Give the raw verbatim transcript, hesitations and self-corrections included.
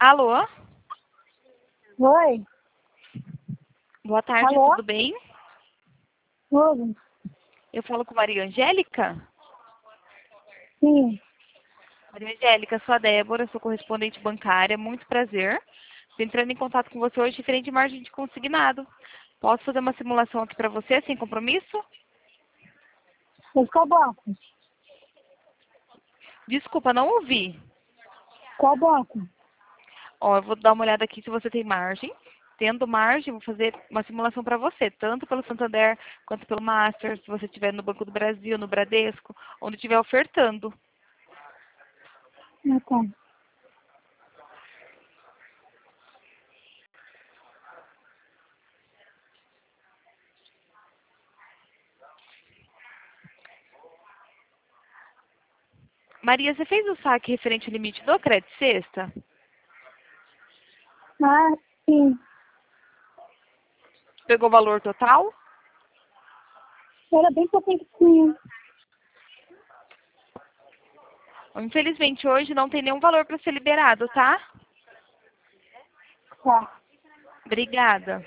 Alô? Oi. Boa tarde, Alô? tudo bem? Tudo? Eu falo com Maria Angélica? Sim. Maria Angélica, sou a Débora, sou correspondente bancária, muito prazer. Estou entrando em contato com você hoje diferente de margem de consignado. Posso fazer uma simulação aqui para você, sem compromisso? Mas qual banco? Desculpa, não ouvi. Qual banco? Ó, eu vou dar uma olhada aqui se você tem margem. Tendo margem, vou fazer uma simulação para você, tanto pelo Santander quanto pelo Master, se você estiver no Banco do Brasil, no Bradesco, onde estiver ofertando. Ah, tá. Maria, você fez o saque referente ao limite do crédito sexta? Ah, sim. Pegou o valor total? Era bem pouquinho que tinha. Infelizmente, hoje não tem nenhum valor para ser liberado, tá? Tá. Obrigada.